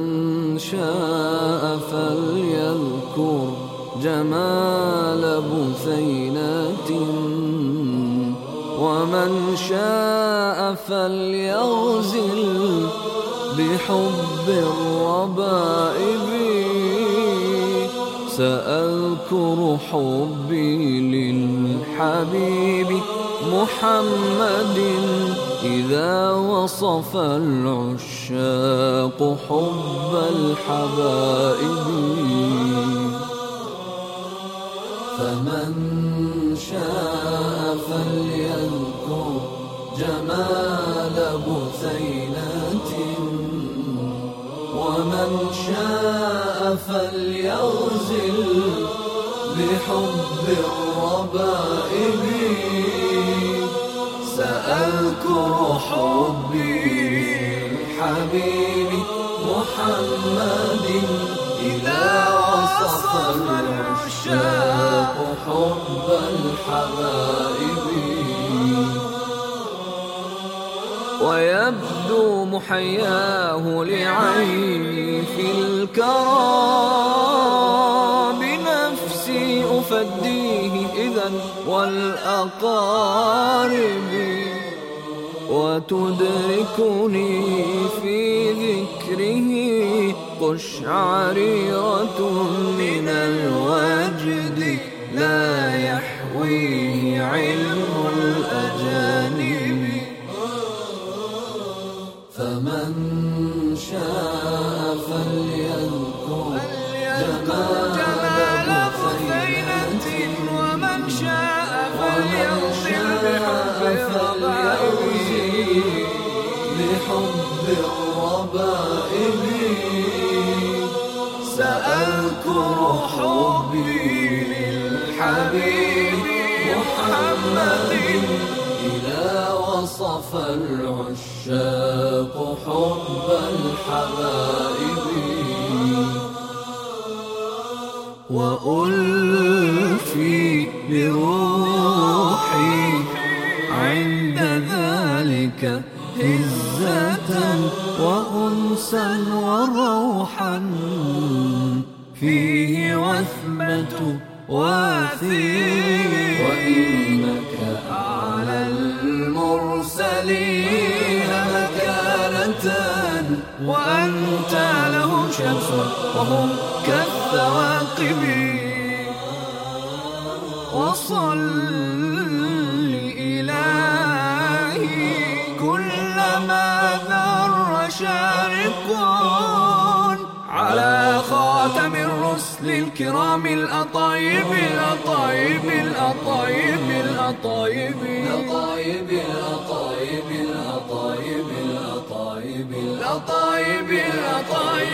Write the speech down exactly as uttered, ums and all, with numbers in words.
شاء فليذكر جمال بثينة، ومن شاء فليغزل بحب الربائب. سأذكر حبي للحبيب محمد إذا وصف العشاق حب الحبائب. فمن شاء فليذكر جمال بثينة، ومن شاء فليغزل بحب الربائب. سأذكر حبي للحبيب محمد إذا وصف العشاق حب الحبائب. ويبدو محياه لعيني في الكرى، بنفسي أفديه إذن والأقارب، وتدركني في ذكره قشعريرة من الوجد لا يحويه علم الأجانب. فمن شاء فليذكر جمال بثينة، ومن شاء فليغزل بحب الربائب. سأذكر حبي للحبيب محمد إذا وصف العشاق حب الحبائب. وألفي بروحي عند ذلك هزة وأنسا وروحا، فيه وثبة واثير. وإنك أعلى المرسلين مكانة، وأنت له شمس وهم كالثواقب. وصل إلهي كلما ذر شارق على خاتم الرسل الكرام الأطايب الأطايب الأطايب الأطايب الأطايب الأطايب الأطايب الأطايب الأطايب الأطايب